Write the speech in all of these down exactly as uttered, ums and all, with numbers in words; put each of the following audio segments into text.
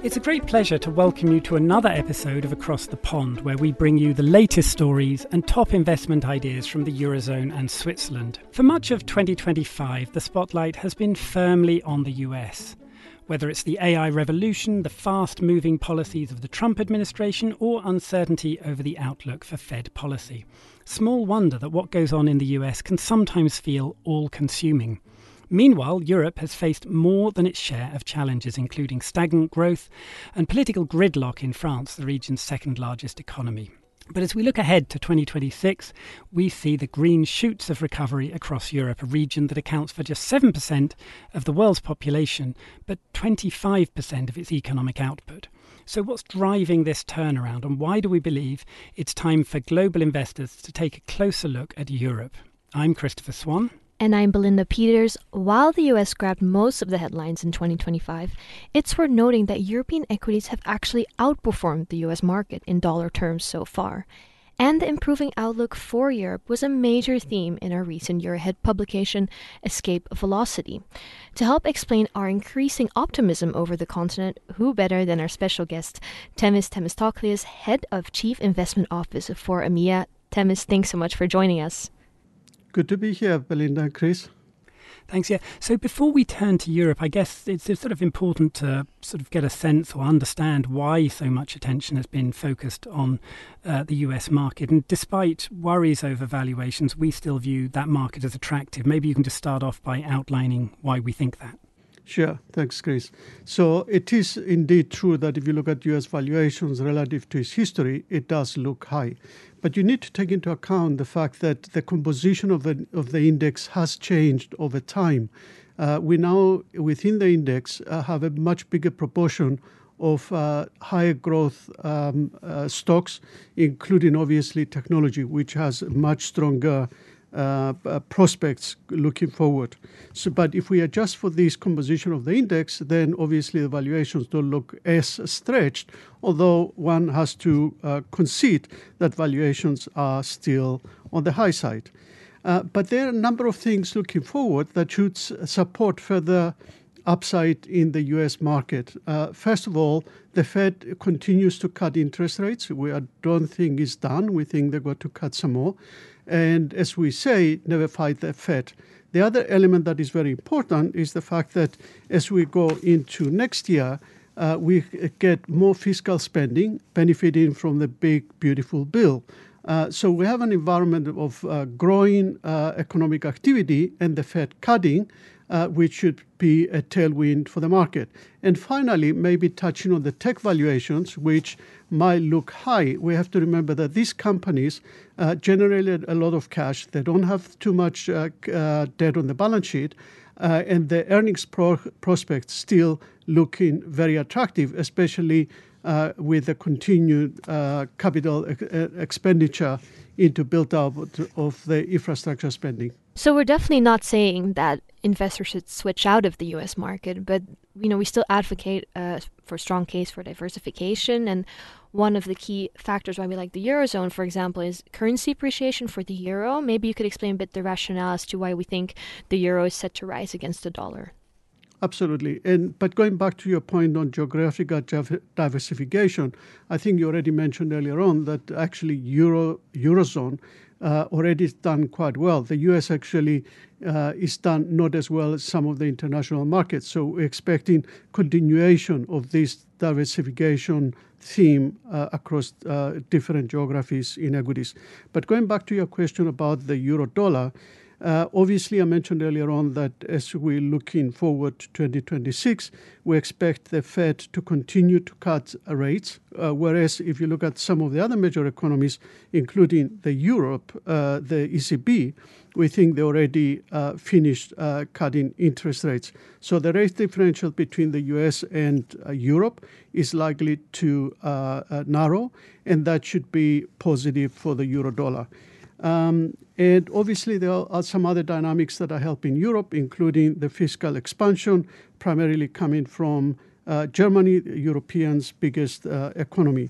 It's a great pleasure to welcome you to another episode of Across the Pond, where we bring you the latest stories and top investment ideas from the Eurozone and Switzerland. For much of twenty twenty-five, the spotlight has been firmly on the U S. Whether it's the A I revolution, the fast-moving policies of the Trump administration, or uncertainty over the outlook for Fed policy. Small wonder that what goes on in the U S can sometimes feel all-consuming. Meanwhile, Europe has faced more than its share of challenges, including stagnant growth and political gridlock in France, the region's second largest economy. But as we look ahead to twenty twenty-six, we see the green shoots of recovery across Europe, a region that accounts for just seven percent of the world's population, but twenty-five percent of its economic output. So what's driving this turnaround, and why do we believe it's time for global investors to take a closer look at Europe? I'm Christopher Swan. And I'm Belinda Peters. While the U S grabbed most of the headlines in twenty twenty-five, it's worth noting that European equities have actually outperformed the U S market in dollar terms so far. And the improving outlook for Europe was a major theme in our recent Eurohead publication, Escape Velocity. To help explain our increasing optimism over the continent, who better than our special guest, Themis Themistokleous, Head of Chief Investment Office for EMEA. Themis, thanks so much for joining us. Good to be here, Belinda and Chris. Thanks, yeah. So before we turn to Europe, I guess it's, it's sort of important to sort of get a sense or understand why so much attention has been focused on uh, the U S market. And despite worries over valuations, we still view that market as attractive. Maybe you can just start off by outlining why we think that. Sure. Thanks, Chris. So it is indeed true that if you look at U S valuations relative to its history, it does look high. But you need to take into account the fact that the composition of the, of the index has changed over time. Uh, we now, within the index, uh, have a much bigger proportion of uh, higher growth um, uh, stocks, including obviously technology, which has much stronger Uh, uh, prospects looking forward. So, but if we adjust for this composition of the index, then obviously the valuations don't look as stretched, although one has to uh, concede that valuations are still on the high side. Uh, but there are a number of things looking forward that should s- support further upside in the U S market. Uh, first of all, the Fed continues to cut interest rates. We don't think it's done. We think they're going to cut some more. And as we say, never fight the Fed. The other element that is very important is the fact that as we go into next year, uh, we get more fiscal spending benefiting from the big, beautiful bill. Uh, so we have an environment of uh, growing uh, economic activity and the Fed cutting, uh, which should be a tailwind for the market. And finally, maybe touching on the tech valuations, which might look high. We have to remember that these companies uh, generate a lot of cash. They don't have too much uh, uh, debt on the balance sheet, uh, and the earnings pro- prospects still looking very attractive, especially uh, with the continued uh, capital ex- expenditure into build-up of the infrastructure spending. So we're definitely not saying that investors should switch out of the U S market, but you know we still advocate uh, for a strong case for diversification. And one of the key factors why we like the Eurozone, for example, is currency appreciation for the euro. Maybe you could explain a bit the rationale as to why we think the euro is set to rise against the dollar. Absolutely. And but going back to your point on geographical diversification, I think you already mentioned earlier on that actually Euro Eurozone uh, already is done quite well. The U S actually uh, is done not as well as some of the international markets. So we're expecting continuation of this diversification theme uh, across uh, different geographies in equities. But going back to your question about the euro dollar, Uh, obviously, I mentioned earlier on that as we're looking forward to twenty twenty-six, we expect the Fed to continue to cut rates, uh, whereas if you look at some of the other major economies, including the Europe, uh, the E C B, we think they already uh, finished uh, cutting interest rates. So the rate differential between the U S and uh, Europe is likely to uh, uh, narrow, and that should be positive for the euro dollar. Um, and obviously, there are some other dynamics that are helping Europe, including the fiscal expansion, primarily coming from uh, Germany, Europeans' biggest uh, economy.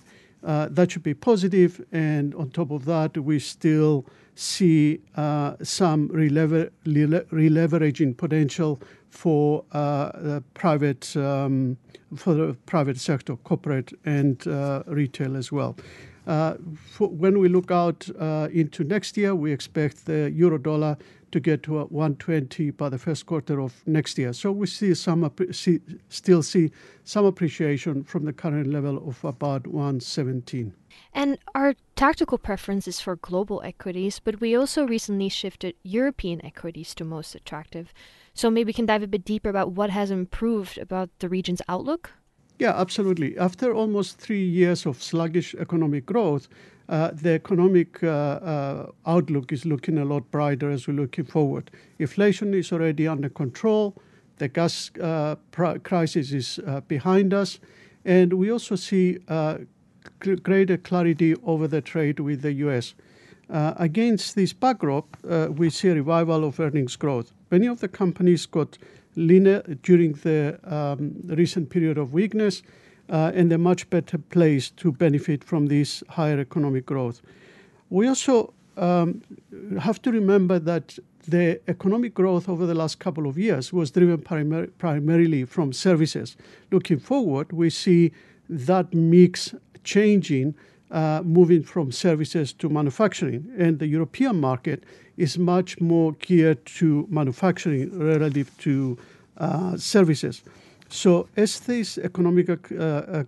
Uh, that should be positive, and on top of that, we still see uh, some relever- rele- releveraging potential for uh, the private um, for the private sector, corporate and uh, retail as well. Uh, for when we look out uh, into next year, we expect the euro dollar to get to a one twenty by the first quarter of next year. So we see some see, still see some appreciation from the current level of about one seventeen. And our tactical preference is for global equities, but we also recently shifted European equities to most attractive. So maybe we can dive a bit deeper about what has improved about the region's outlook? Yeah, absolutely. After almost three years of sluggish economic growth, uh, the economic uh, uh, outlook is looking a lot brighter as we're looking forward. Inflation is already under control. The gas uh, pr- crisis is uh, behind us. And we also see uh, c- greater clarity over the trade with the U S. Uh, against this backdrop, uh, we see a revival of earnings growth. Many of the companies got leaner during the um, recent period of weakness, uh, and they're much better placed to benefit from this higher economic growth. We also um, have to remember that the economic growth over the last couple of years was driven primar- primarily from services. Looking forward, we see that mix changing, uh, moving from services to manufacturing. And the European market is much more geared to manufacturing relative to uh, services. So as this economic uh, uh,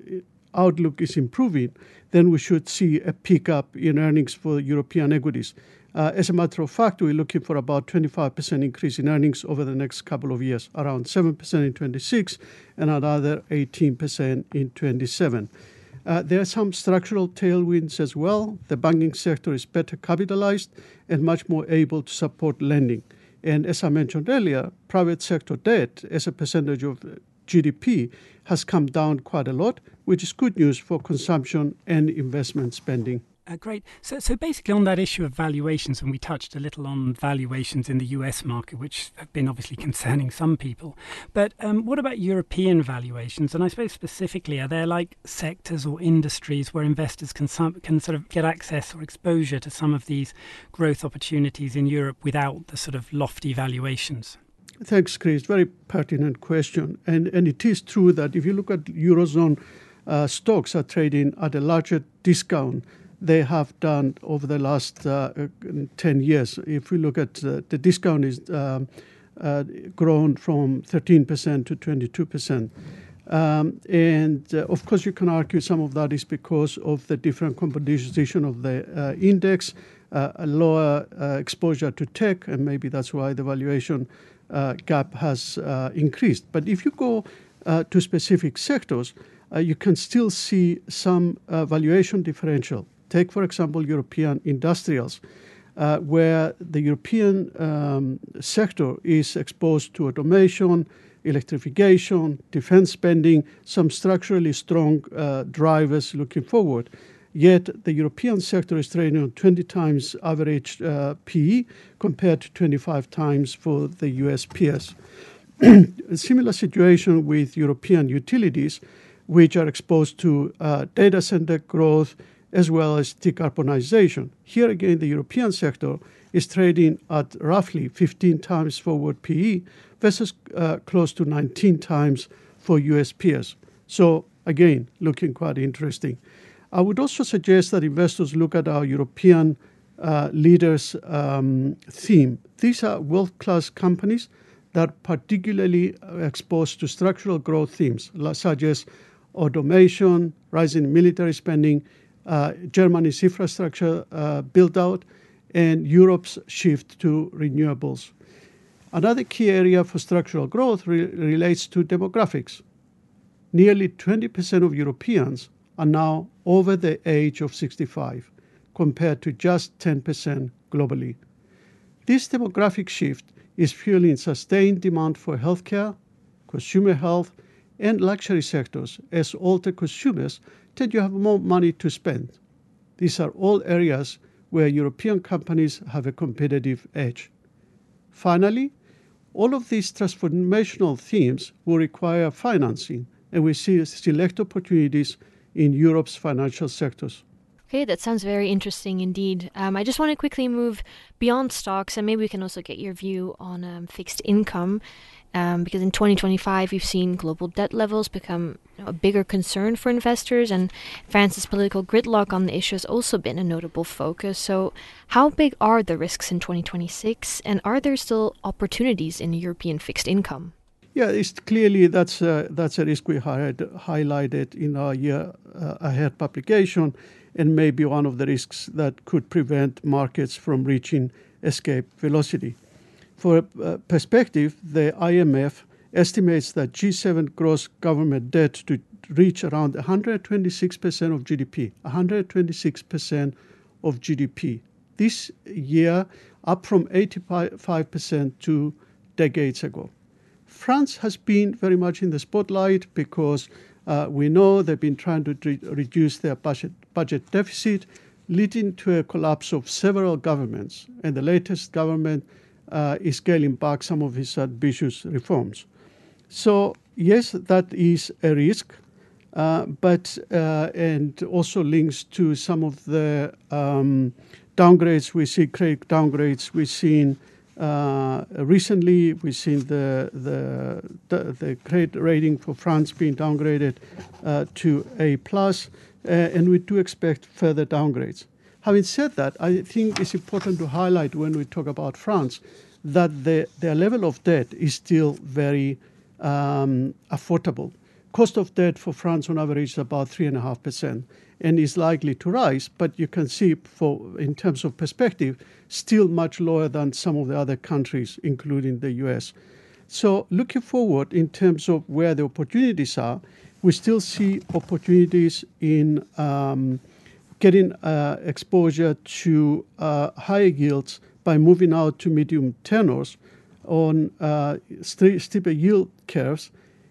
outlook is improving, then we should see a pickup in earnings for European equities. Uh, as a matter of fact, we're looking for about twenty-five percent increase in earnings over the next couple of years, around seven percent in twenty-six and another eighteen percent in twenty-seven. Uh, there are some structural tailwinds as well. The banking sector is better capitalized and much more able to support lending. And as I mentioned earlier, private sector debt as a percentage of G D P has come down quite a lot, which is good news for consumption and investment spending. Uh, great. So, so basically on that issue of valuations, and we touched a little on valuations in the U S market, which have been obviously concerning some people. But um, what about European valuations? And I suppose specifically, are there like sectors or industries where investors can, some, can sort of get access or exposure to some of these growth opportunities in Europe without the sort of lofty valuations? Thanks, Chris. Very pertinent question. And, and it is true that if you look at Eurozone uh, stocks are trading at a larger discount they have done over the last uh, ten years. If we look at uh, the discount is um, uh, grown from thirteen percent to twenty-two percent. Um, and uh, of course, you can argue some of that is because of the different composition of the uh, index, uh, a lower uh, exposure to tech, and maybe that's why the valuation uh, gap has uh, increased. But if you go uh, to specific sectors, uh, you can still see some uh, valuation differential. Take, for example, European industrials, uh, where the European um, sector is exposed to automation, electrification, defense spending, some structurally strong uh, drivers looking forward. Yet the European sector is trading on twenty times average uh, P E compared to twenty-five times for the U S peers. A similar situation with European utilities, which are exposed to uh, data center growth, as well as decarbonization. Here again, the European sector is trading at roughly fifteen times forward P E versus uh, close to nineteen times for U S peers. So again, looking quite interesting. I would also suggest that investors look at our European uh, leaders um, theme. These are world-class companies that are particularly exposed to structural growth themes, such as automation, rising military spending, Uh, Germany's infrastructure uh, build-out, and Europe's shift to renewables. Another key area for structural growth re- relates to demographics. Nearly twenty percent of Europeans are now over the age of sixty-five, compared to just ten percent globally. This demographic shift is fueling sustained demand for healthcare, consumer health, and luxury sectors, as older consumers tend to have more money to spend. These are all areas where European companies have a competitive edge. Finally, all of these transformational themes will require financing, and we see select opportunities in Europe's financial sectors. Okay, that sounds very interesting indeed. Um, I just want to quickly move beyond stocks, and maybe we can also get your view on um, fixed income, um, because in twenty twenty-five we've seen global debt levels become you know, a bigger concern for investors, and France's political gridlock on the issue has also been a notable focus. So how big are the risks in twenty twenty-six, and are there still opportunities in European fixed income? Yeah, it's clearly that's a, that's a risk we highlight, highlighted in our year uh, ahead publication, and maybe one of the risks that could prevent markets from reaching escape velocity. For uh, perspective, the I M F estimates that G seven gross government debt to reach around one hundred twenty-six percent of G D P, one hundred twenty-six percent of G D P. This year, up from eighty-five percent two decades ago. France has been very much in the spotlight because uh, we know they've been trying to re- reduce their budget, budget deficit, leading to a collapse of several governments. And the latest government uh, is scaling back some of its ambitious reforms. So, yes, that is a risk, uh, but uh, and also links to some of the um, downgrades we see, credit downgrades we've seen. Uh, recently, we've seen the, the the the credit rating for France being downgraded uh, to A plus, uh, and we do expect further downgrades. Having said that, I think it's important to highlight when we talk about France that the, their level of debt is still very um, affordable. Cost of debt for France on average is about three and a half percent, and is likely to rise. But you can see, for in terms of perspective, still much lower than some of the other countries, including the U S. So, looking forward in terms of where the opportunities are, we still see opportunities in um, getting uh, exposure to uh, higher yields by moving out to medium tenors on uh, st- steeper yield curves,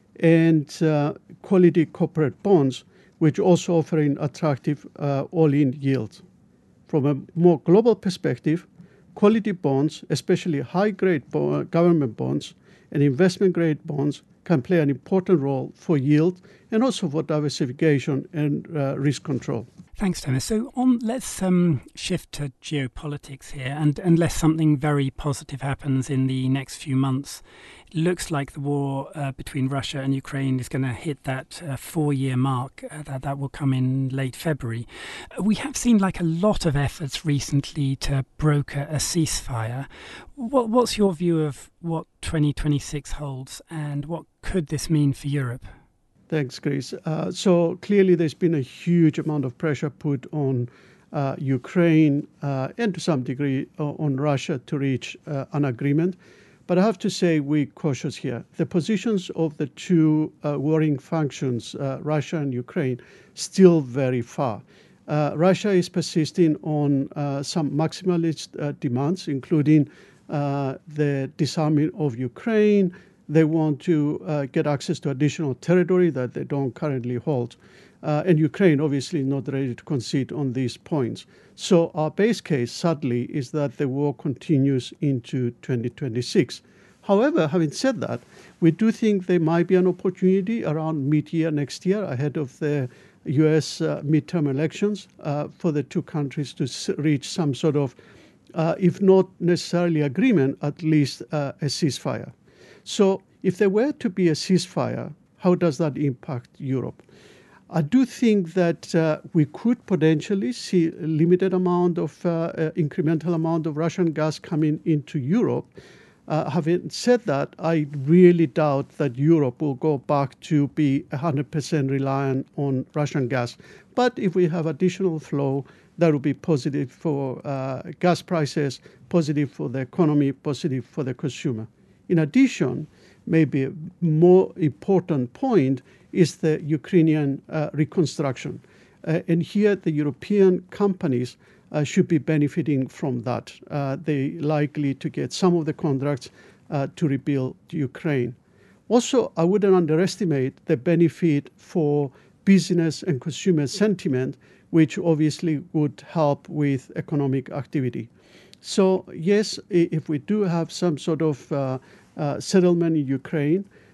and uh, quality corporate bonds, which also offering attractive uh, all-in yields. From a more global perspective, quality bonds, especially high-grade bo- government bonds and investment-grade bonds, can play an important role for yield and also for diversification and uh, risk control. Thanks, Thomas. So on, let's um, shift to geopolitics here, and unless something very positive happens in the next few months, it looks like the war uh, between Russia and Ukraine is going to hit that uh, four-year mark. Uh, that that will come in late February. Uh, we have seen like a lot of efforts recently to broker a ceasefire. What, what's your view of what twenty twenty-six holds, and what could this mean for Europe? Thanks, Chris. Uh, so clearly there's been a huge amount of pressure put on uh, Ukraine uh, and to some degree uh, on Russia to reach uh, an agreement. But I have to say we're cautious here. The positions of the two uh, warring factions, uh, Russia and Ukraine, still very far. Uh, Russia is persisting on uh, some maximalist uh, demands, including uh, the disarming of Ukraine. They want to uh, get access to additional territory that they don't currently hold. Uh, and Ukraine obviously not ready to concede on these points. So our base case, sadly, is that the war continues into twenty twenty-six. However, having said that, we do think there might be an opportunity around mid-year next year, ahead of the U S uh, midterm elections, uh, for the two countries to s- reach some sort of, uh, if not necessarily agreement, at least uh, a ceasefire. So if there were to be a ceasefire, how does that impact Europe? I do think that uh, we could potentially see a limited amount of, uh, uh, incremental amount of Russian gas coming into Europe. Uh, having said that, I really doubt that Europe will go back to be one hundred percent reliant on Russian gas. But if we have additional flow, that will be positive for uh, gas prices, positive for the economy, positive for the consumer. In addition, maybe a more important point is the Ukrainian uh, reconstruction. Uh, and here the European companies uh, should be benefiting from that. Uh, they're likely to get some of the contracts uh, to rebuild Ukraine. Also, I wouldn't underestimate the benefit for business and consumer sentiment, which obviously would help with economic activity. So yes, if we do have some sort of uh, uh, settlement in Ukraine,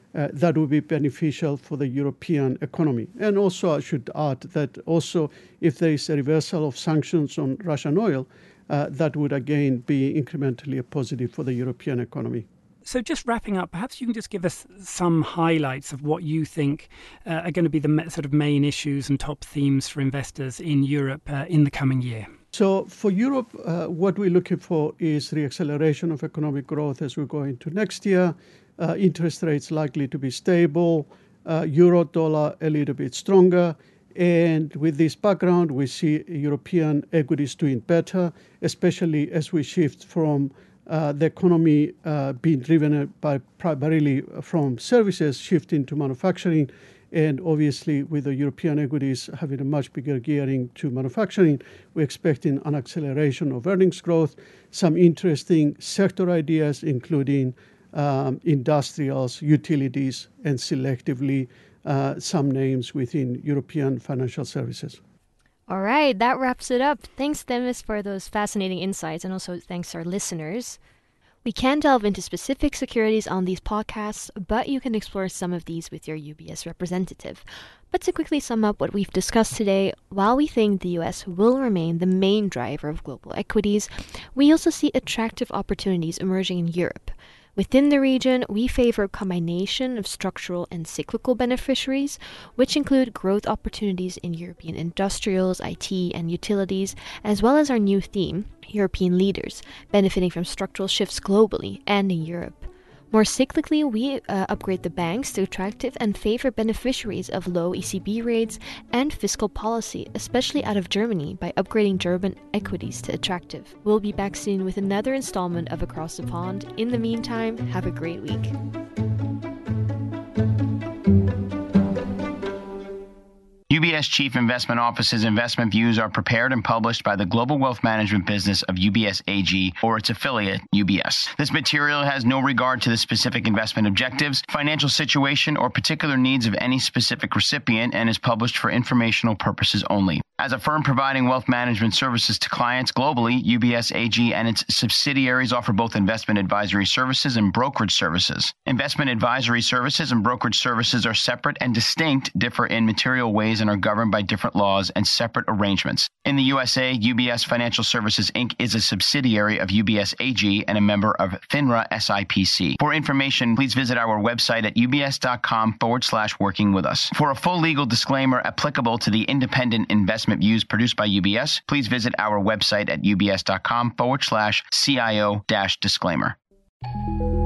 uh, that would be beneficial for the European economy. And also, I should add that also if there is a reversal of sanctions on Russian oil, uh, that would again be incrementally a positive for the European economy. So just wrapping up, perhaps you can just give us some highlights of what you think uh, are going to be the ma- sort of main issues and top themes for investors in Europe uh, in the coming year. So for Europe, uh, what we're looking for is reacceleration of economic growth as we go into next year. Uh, interest rates likely to be stable, uh, euro dollar a little bit stronger. And with this background, we see European equities doing better, especially as we shift from uh, the economy uh, being driven by primarily from services, shifting to manufacturing. And obviously, with the European equities having a much bigger gearing to manufacturing, we're expecting an acceleration of earnings growth, some interesting sector ideas, including um, industrials, utilities, and selectively uh, some names within European financial services. All right, that wraps it up. Thanks, Themis, for those fascinating insights, and also thanks to our listeners. We can delve into specific securities on these podcasts, but you can explore some of these with your U B S representative. But to quickly sum up what we've discussed today, while we think the U S will remain the main driver of global equities, we also see attractive opportunities emerging in Europe. Within the region, we favor a combination of structural and cyclical beneficiaries, which include growth opportunities in European industrials, I T, and utilities, as well as our new theme, European leaders, benefiting from structural shifts globally and in Europe. More cyclically, we uh, upgrade the banks to attractive and favor beneficiaries of low E C B rates and fiscal policy, especially out of Germany, by upgrading German equities to attractive. We'll be back soon with another installment of Across the Pond. In the meantime, have a great week. U B S Chief Investment Office's investment views are prepared and published by the global wealth management business of U B S A G or its affiliate, U B S. This material has no regard to the specific investment objectives, financial situation, or particular needs of any specific recipient and is published for informational purposes only. As a firm providing wealth management services to clients globally, U B S A G and its subsidiaries offer both investment advisory services and brokerage services. Investment advisory services and brokerage services are separate and distinct, differ in material ways, and are governed by different laws and separate arrangements. In the U S A, U B S Financial Services, Incorporated is a subsidiary of U B S A G and a member of FINRA S I P C. For information, please visit our website at ubs.com forward slash working with us. For a full legal disclaimer applicable to the independent investment views produced by U B S, please visit our website at ubs.com forward slash CIO dash disclaimer.